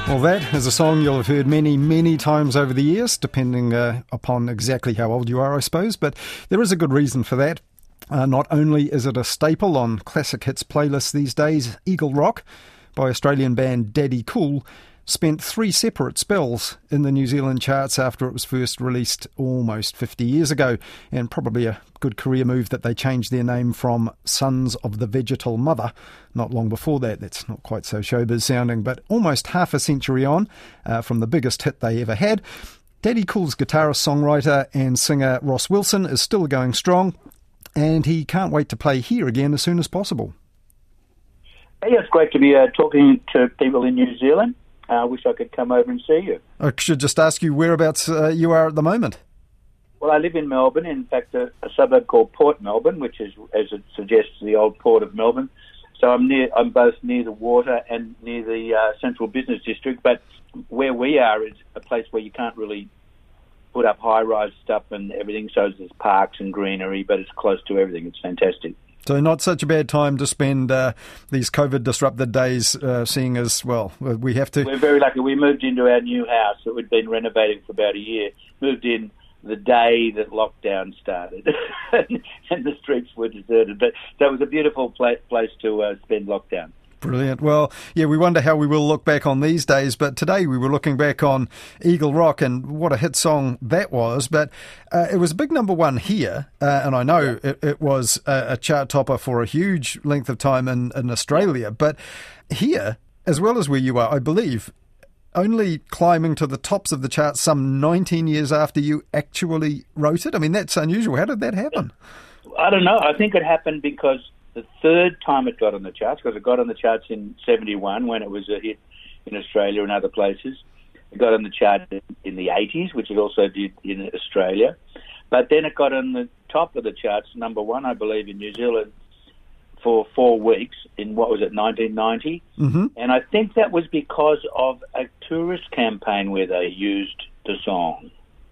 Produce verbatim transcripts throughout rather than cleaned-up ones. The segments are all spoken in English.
Well, that is a song you'll have heard many, many times over the years, depending uh, upon exactly how old you are, I suppose. But there is a good reason for that. Uh, not only is it a staple on classic hits playlists these days, Eagle Rock by Australian band Daddy Cool spent three separate spells in the New Zealand charts after it was first released almost fifty years ago, and probably a good career move that they changed their name from Sons of the Vegetal Mother not long before that. That's not quite so showbiz sounding, but almost half a century on uh, from the biggest hit they ever had. Daddy Cool's guitarist, songwriter and singer Ross Wilson is still going strong, and he can't wait to play here again as soon as possible. Hey, it's great to be uh, talking to people in New Zealand. I uh, wish I could come over and see you. I should just ask you whereabouts uh, you are at the moment. Well, I live in Melbourne, in fact, a, a suburb called Port Melbourne, which is, as it suggests, the old port of Melbourne. So I'm near. I'm both near the water and near the uh, central business district. But where we are is a place where you can't really put up high-rise stuff and everything. So there's parks and greenery, but it's close to everything. It's fantastic. So not such a bad time to spend uh, these COVID-disrupted days, uh, seeing as, well, we have to... We're very lucky. We moved into our new house that we'd been renovating for about a year. Moved in the day that lockdown started, and the streets were deserted. But so it was a beautiful pla- place to uh, spend lockdown. Brilliant. Well, yeah, we wonder how we will look back on these days, but today we were looking back on Eagle Rock and what a hit song that was. But uh, it was a big number one here, uh, and I know it, it was a, a chart topper for a huge length of time in, in Australia. But here, as well as where you are, I believe, only climbing to the tops of the charts some nineteen years after you actually wrote it. I mean, that's unusual. How did that happen? I don't know. I think it happened because the third time it got on the charts, because it got on the charts in seventy-one when it was a hit in Australia and other places. It got on the chart in the eighties, which it also did in Australia. But then it got on the top of the charts, number one, I believe, in New Zealand for four weeks in, what was it, nineteen ninety? Mm-hmm. And I think that was because of a tourist campaign where they used the song.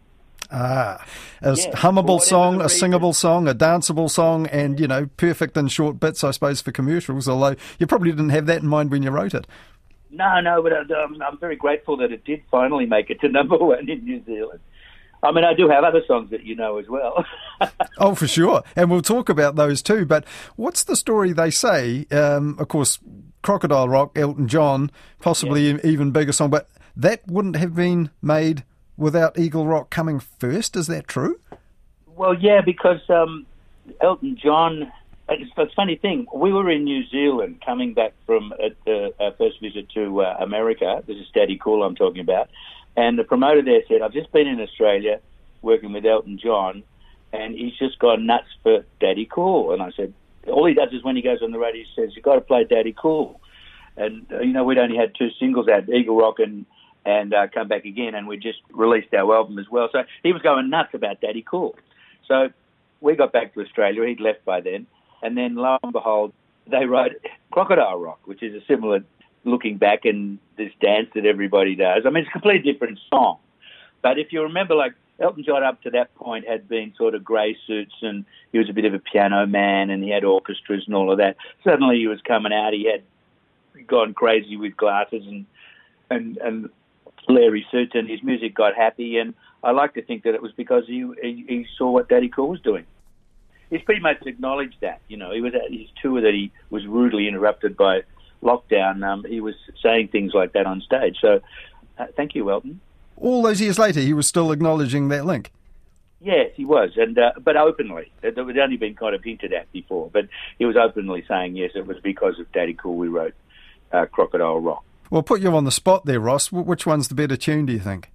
Ah, a yeah, hummable song, a reason. singable song, a danceable song, and, you know, perfect in short bits, I suppose, for commercials, although you probably didn't have that in mind when you wrote it. No, no, but um, I'm very grateful that it did finally make it to number one in New Zealand. I mean, I do have other songs that you know as well. Oh, for sure. And we'll talk about those too. But what's the story they say? Um, of course, Crocodile Rock, Elton John, possibly yeah. an even bigger song, but that wouldn't have been made without Eagle Rock coming first. Is that true? Well, yeah, because um, Elton John, it's a funny thing. We were in New Zealand coming back from uh, our first visit to uh, America. This is Daddy Cool I'm talking about. And the promoter there said, I've just been in Australia working with Elton John, and he's just gone nuts for Daddy Cool. And I said, all he does is when he goes on the radio, he says, you've got to play Daddy Cool. And, uh, you know, we'd only had two singles out, Eagle Rock and and uh, Come Back Again, and we just released our album as well. So he was going nuts about Daddy Cool. So we got back to Australia. He'd left by then. And then, lo and behold, they wrote Crocodile Rock, which is a similar looking back and this dance that everybody does. I mean, it's a completely different song. But if you remember, like, Elton John up to that point had been sort of grey suits, and he was a bit of a piano man, and he had orchestras and all of that. Suddenly he was coming out. He had gone crazy with glasses and and, and Larry suits, and his music got happy. And I like to think that it was because he, he, he saw what Daddy Cool was doing. He's pretty much acknowledged that. You know, he was at his tour that he was rudely interrupted by lockdown. Um, he was saying things like that on stage. So uh, thank you, Elton. All those years later, he was still acknowledging that link. Yes, he was, and uh, but openly. It had only been kind of hinted at before, but he was openly saying, yes, it was because of Daddy Cool we wrote uh, Crocodile Rock. Well, put you on the spot there, Ross. Which one's the better tune, do you think?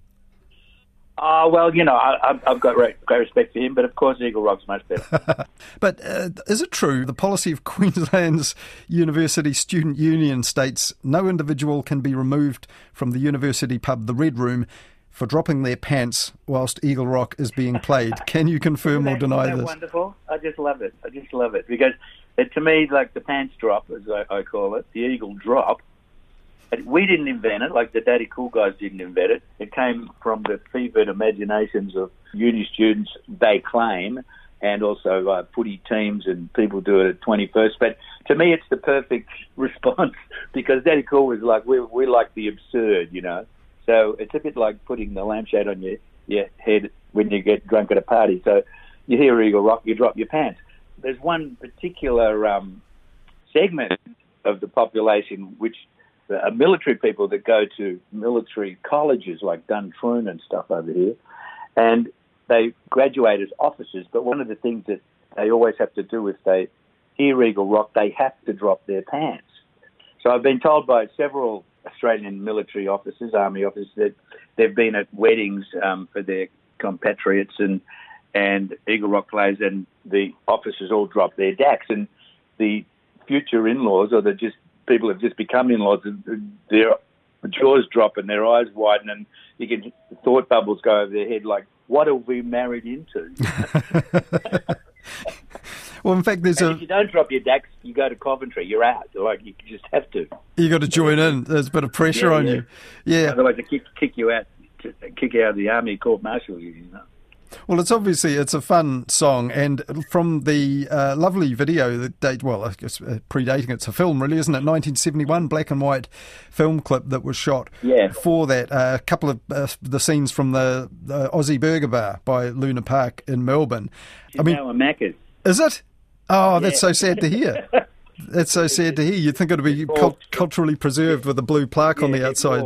Oh, well, you know, I, I've got great, great respect for him, but of course Eagle Rock's much better. But uh, is it true the policy of Queensland's University Student Union states no individual can be removed from the university pub, the Red Room, for dropping their pants whilst Eagle Rock is being played? Can you confirm that, or deny isn't that this? Wonderful. I just love it. I just love it because it, to me, like the pants drop, as I, I call it, the Eagle drop. We didn't invent it, like the Daddy Cool guys didn't invent it. It came from the fevered imaginations of uni students, they claim, and also uh, footy teams, and people do it at twenty-first. But to me, it's the perfect response because Daddy Cool was like, we we like the absurd, you know. So it's a bit like putting the lampshade on your, your head when you get drunk at a party. So you hear Eagle Rock, you drop your pants. There's one particular um, segment of the population which are military people that go to military colleges like Duntroon and stuff over here, and they graduate as officers, but one of the things that they always have to do if they hear Eagle Rock, they have to drop their pants. So I've been told by several Australian military officers, army officers, that they've been at weddings um, for their compatriots and and Eagle Rock plays, and the officers all drop their dacks, and the future in-laws, or the just people have just become in-laws, their jaws drop and their eyes widen, and you can thought bubbles go over their head like, what have we married into? Well, in fact, there's and a... if you don't drop your dacks, you go to Coventry. You're out. Like, you just have to. You got to join in. There's a bit of pressure yeah, on yeah. you. Yeah. Otherwise, they kick, kick you out, kick you out of the army, court martial you, you know. Well, it's obviously, it's a fun song, and from the uh, lovely video that date, well, I guess uh, predating, it's a film really, isn't it? nineteen seventy-one, black and white film clip that was shot yeah. for that. Uh, a couple of uh, the scenes from the, the Aussie Burger Bar by Luna Park in Melbourne. She's I mean, now a Macca's. Is it? Oh, yeah. That's so sad to hear. That's so sad to hear. You'd think it would be cult- culturally preserved with a blue plaque yeah, on the outside.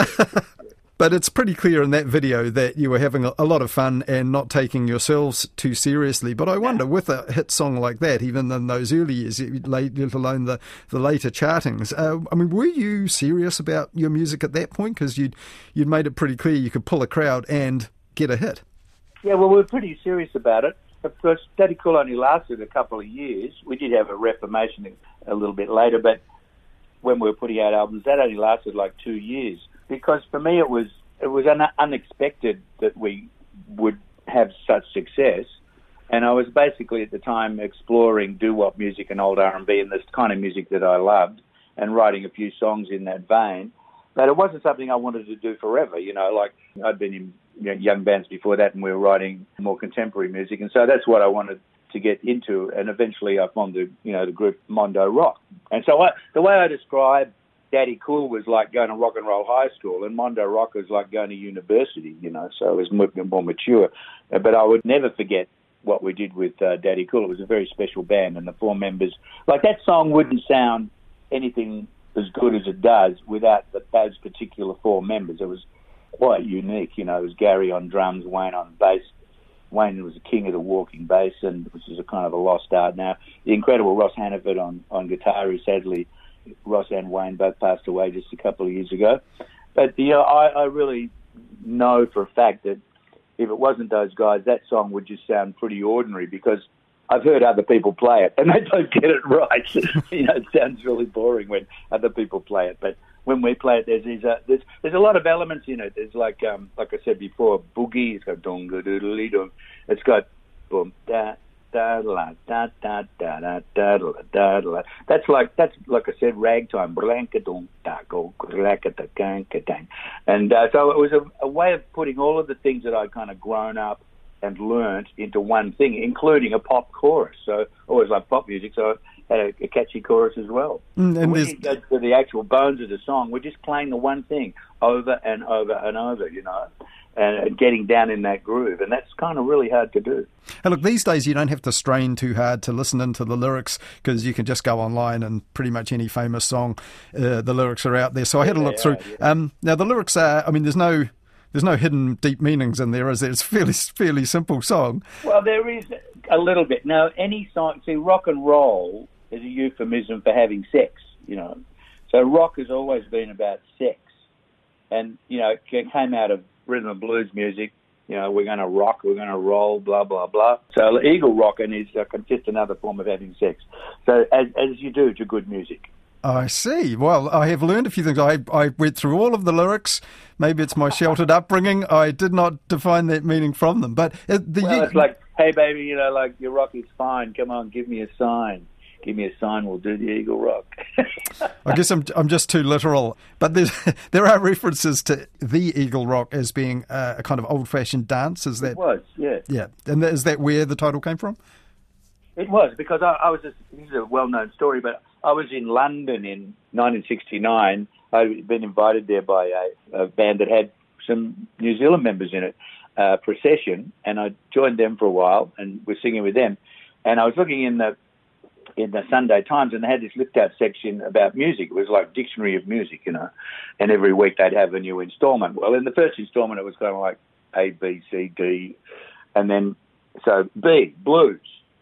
But it's pretty clear in that video that you were having a lot of fun and not taking yourselves too seriously. But I wonder, with a hit song like that, even in those early years, let alone the, the later chartings, uh, I mean, were you serious about your music at that point? Because you'd, you'd made it pretty clear you could pull a crowd and get a hit. Yeah, well, we were pretty serious about it. Of course, Daddy Cool only lasted a couple of years. We did have a reformation a little bit later, but when we were putting out albums, that only lasted like two years. Because for me, it was it was un- unexpected that we would have such success, and I was basically at the time exploring doo-wop music and old R and B and this kind of music that I loved, and writing a few songs in that vein. But it wasn't something I wanted to do forever. You know, like I'd been in you know, young bands before that, and we were writing more contemporary music, and so that's what I wanted to get into. And eventually, I formed the you know the group Mondo Rock. And so I, the way I describe Daddy Cool was like going to rock and roll high school, and Mondo Rock was like going to university, you know, so it was more, more mature. But I would never forget what we did with uh, Daddy Cool. It was a very special band, and the four members, like that song wouldn't sound anything as good as it does without the, those particular four members. It was quite unique, you know. It was Gary on drums, Wayne on bass. Wayne was the king of the walking bass, and which is a kind of a lost art now. The incredible Ross Hannaford on, on guitar, who sadly, Ross and Wayne both passed away just a couple of years ago. But you know, I, I really know for a fact that if it wasn't those guys, that song would just sound pretty ordinary, because I've heard other people play it and they don't get it right. You know, it sounds really boring when other people play it. But when we play it, there's there's a, there's, there's a lot of elements in it. There's like um like I said before, boogie. It's got dong doodly dong. It's got boom da. Da, da, da, da, da, da, da, da, da. That's like that's like I said, ragtime. And uh, so it was a, a way of putting all of the things that I'd kind of grown up and learnt into one thing, including a pop chorus. So I always loved pop music, so I had a, a catchy chorus as well. Mm, and when you go to the actual bones of the song, we're just playing the one thing over and over and over, you know, and getting down in that groove, and that's kind of really hard to do. And look, these days you don't have to strain too hard to listen into the lyrics, because you can just go online and pretty much any famous song, uh, the lyrics are out there. So I had a look through. Yeah. Um, now the lyrics are, I mean, there's no there's no hidden deep meanings in there, is there? It's a fairly, fairly simple song. Well, there is a little bit. Now, any song, see, rock and roll is a euphemism for having sex, you know. So rock has always been about sex. And, you know, it came out of rhythm and blues music. You know, we're going to rock, we're going to roll, blah, blah, blah. So eagle rocking is uh, just another form of having sex. So as, as you do to good music. I see. Well, I have learned a few things. I, I went through all of the lyrics. Maybe it's my sheltered upbringing. I did not define that meaning from them. But uh, the well, it's like, hey, baby, you know, like, your rock is fine. Come on, give me a sign. give me a sign, we'll do the Eagle Rock. I guess I'm I'm just too literal, but there's, there are references to the Eagle Rock as being a, a kind of old-fashioned dance. Is that? It was, yeah. Yeah, and is that where the title came from? It was, because I, I was, a, this is a well-known story, but I was in London in nineteen sixty-nine. I'd been invited there by a, a band that had some New Zealand members in it, uh, Procession, and I joined them for a while and was singing with them. And I was looking in the in the Sunday Times, and they had this lift-out section about music. It was like Dictionary of Music, you know, and every week they'd have a new instalment. Well, in the first instalment, it was kind of like A, B, C, D, and then, so B, blues.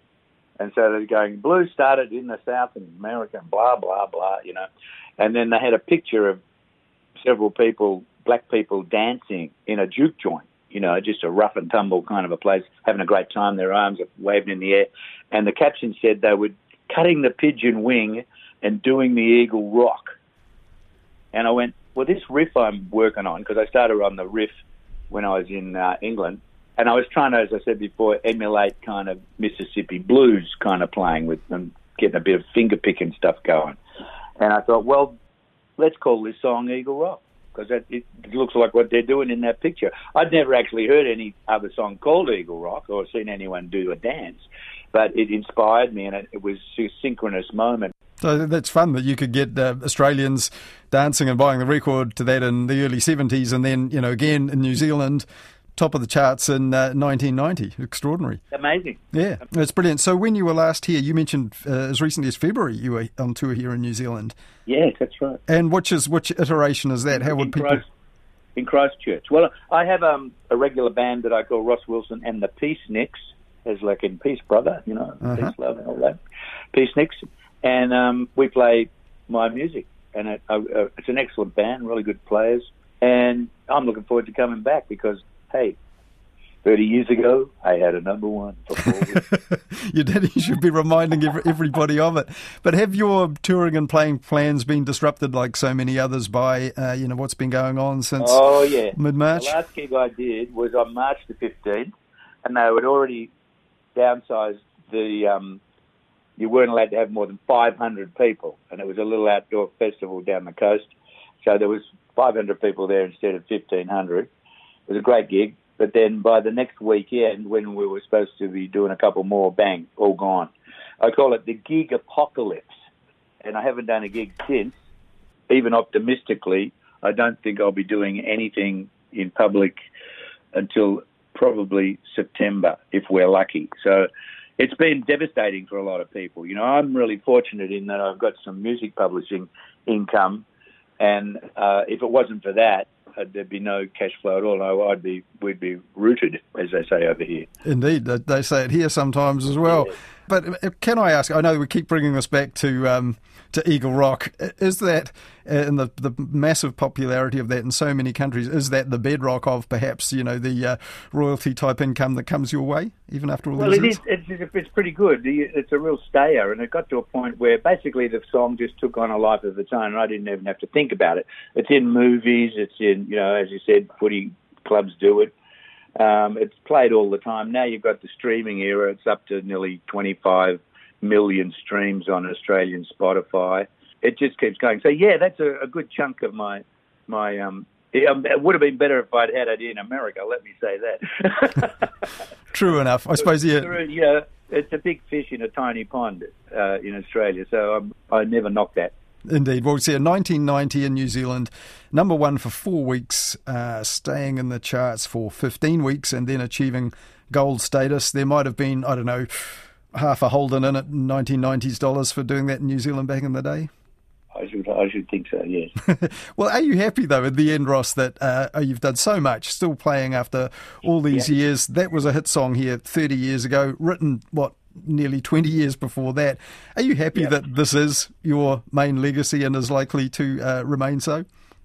And so they're going, blues started in the South in America, and blah, blah, blah, you know. And then they had a picture of several people, black people, dancing in a juke joint, you know, just a rough and tumble kind of a place, having a great time, their arms are waving in the air. And the caption said they were cutting the pigeon wing and doing the Eagle Rock. And I went, well, this riff I'm working on, because I started on the riff when I was in uh, England, and I was trying to, as I said before, emulate kind of Mississippi blues kind of playing with them, getting a bit of finger-picking stuff going. And I thought, well, let's call this song Eagle Rock, because it, it looks like what they're doing in that picture. I'd never actually heard any other song called Eagle Rock or seen anyone do a dance, but it inspired me, and it, it was a synchronous moment. So that's fun that you could get uh, Australians dancing and buying the record to that in the early seventies, and then, you know, again in New Zealand, top of the charts in uh, nineteen ninety. Extraordinary. Amazing. Yeah, it's brilliant. So when you were last here, you mentioned uh, as recently as February you were on tour here in New Zealand. Yes, that's right. And which is which iteration is that? How in would people... Christ, in Christchurch. Well, I have um, a regular band that I call Ross Wilson and the Peaceniks, as like in Peace Brother, you know, uh-huh. Peace Love and all that. Peaceniks. And um, we play my music. And it, uh, uh, it's an excellent band, really good players. And I'm looking forward to coming back because, hey, thirty years ago, I had a number one for four weeks. You did. You should be reminding every, everybody of it. But have your touring and playing plans been disrupted like so many others by, uh, you know, what's been going on since oh, yeah. mid-March? The last gig I did was on March the fifteenth, and they had already downsized the... Um, you weren't allowed to have more than five hundred people, and it was a little outdoor festival down the coast. So there was five hundred people there instead of fifteen hundred. It was a great gig. But then by the next weekend, when we were supposed to be doing a couple more, bang, all gone. I call it the gig apocalypse. And I haven't done a gig since. Even optimistically, I don't think I'll be doing anything in public until probably September, if we're lucky. So it's been devastating for a lot of people. You know, I'm really fortunate in that I've got some music publishing income. And uh, if it wasn't for that, Uh, there'd be no cash flow at all. No, I'd be, we'd be rooted, as they say over here. Indeed, they say it here sometimes as well. Yeah. But can I ask? I know we keep bringing this back to um, to Eagle Rock. Is that, in the the massive popularity of that in so many countries, is that the bedrock of perhaps, you know, the uh, royalty type income that comes your way even after all well, these it years? Well, it is. It's, it's pretty good. It's a real stayer, and it got to a point where basically the song just took on a life of its own, and I didn't even have to think about it. It's in movies. It's in, you know, as you said, footy clubs do it. Um, it's played all the time. Now you've got the streaming era. It's up to nearly twenty-five million streams on Australian Spotify. It just keeps going. So, yeah, that's a, a good chunk of my... my um, it, it would have been better if I'd had it in America, let me say that. True enough. I suppose, yeah. You know, it's a big fish in a tiny pond uh, in Australia, so I'm, I never knock that. Indeed. Well, we see in nineteen ninety in New Zealand, number one for four weeks, uh, staying in the charts for fifteen weeks and then achieving gold status. There might have been, I don't know, half a Holden in it, nineteen nineties dollars for doing that in New Zealand back in the day. I should, I should think so, yes. Well, are you happy, though, at the end, Ross, that uh, you've done so much, still playing after all these yeah. years? That was a hit song here thirty years ago, written, what, nearly twenty years before that. Are you happy yeah. that this is your main legacy and is likely to uh, remain so?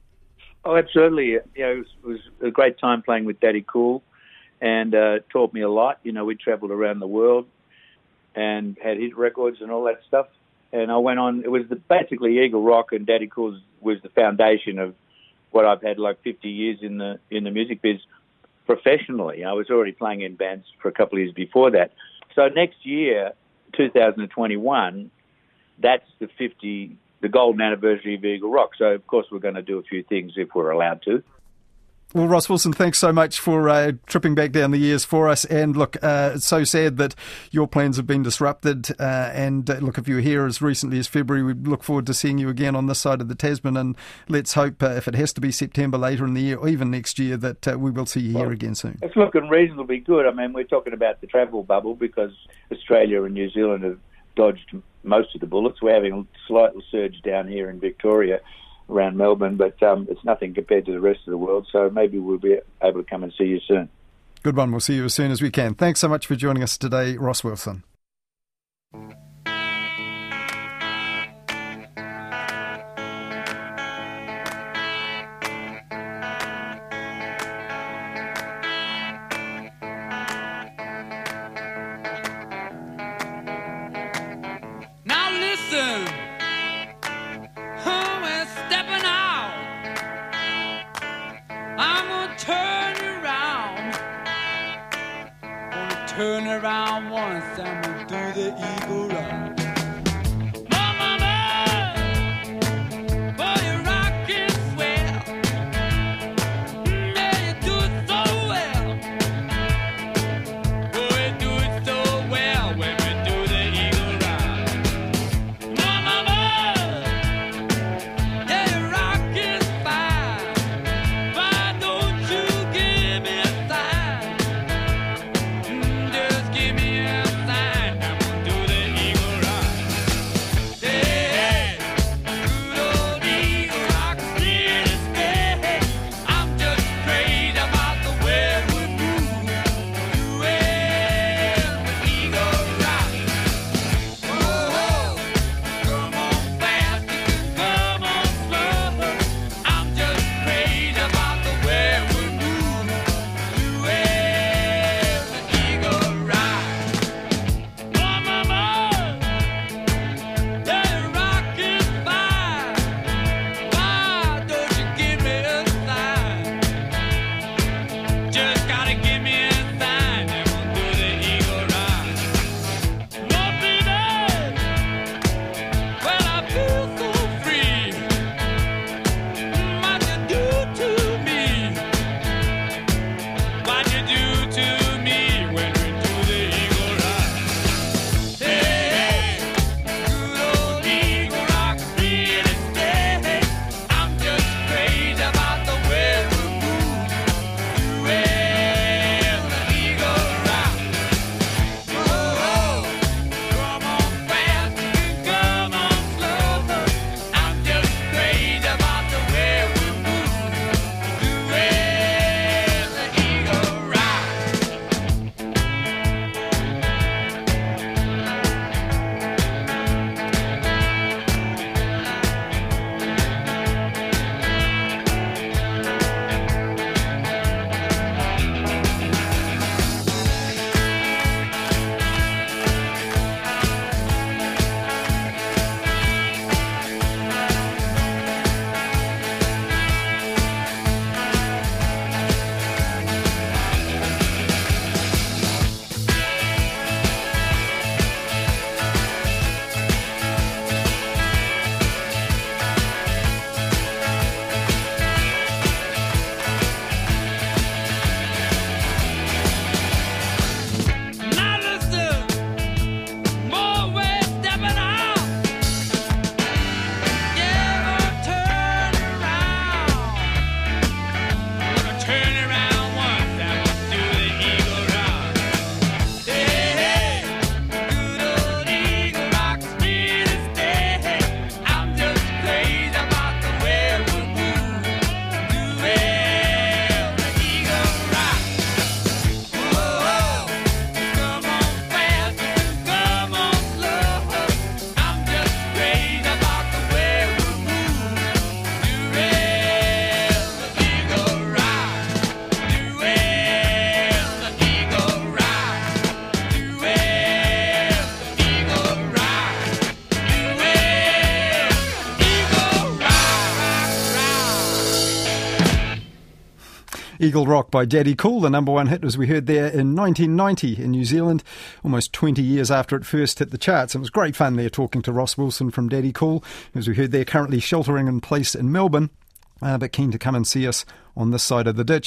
Oh, absolutely. You know, it was, it was a great time playing with Daddy Cool, and uh, taught me a lot. You know, we travelled around the world and had hit records and all that stuff. And I went on, it was the, basically Eagle Rock and Daddy Cool was the foundation of what I've had like fifty years in the in the music biz professionally. I was already playing in bands for a couple of years before that. So next year, two thousand twenty-one, that's the fifty, the golden anniversary of Eagle Rock. So, of course, we're going to do a few things if we're allowed to. Well, Ross Wilson, thanks so much for uh, tripping back down the years for us. And look, uh, it's so sad that your plans have been disrupted. Uh, and uh, look, if you were here as recently as February, we look forward to seeing you again on this side of the Tasman. And let's hope, uh, if it has to be September later in the year or even next year, that uh, we will see you well, here again soon. It's looking reasonably good. I mean, we're talking about the travel bubble because Australia and New Zealand have dodged most of the bullets. We're having a slight surge down here in Victoria, around Melbourne, but um, it's nothing compared to the rest of the world, so maybe we'll be able to come and see you soon. Good one. We'll see you as soon as we can. Thanks so much for joining us today, Ross Wilson. Now listen. Turn around once and we'll do the Eagle Rock. Give me a sign, I'm gonna do the Eagle Rock. Eagle Rock by Daddy Cool, the number one hit, as we heard there, in nineteen ninety in New Zealand, almost twenty years after it first hit the charts. It was great fun there talking to Ross Wilson from Daddy Cool, as we heard, they're currently sheltering in place in Melbourne, uh, but keen to come and see us on this side of the ditch.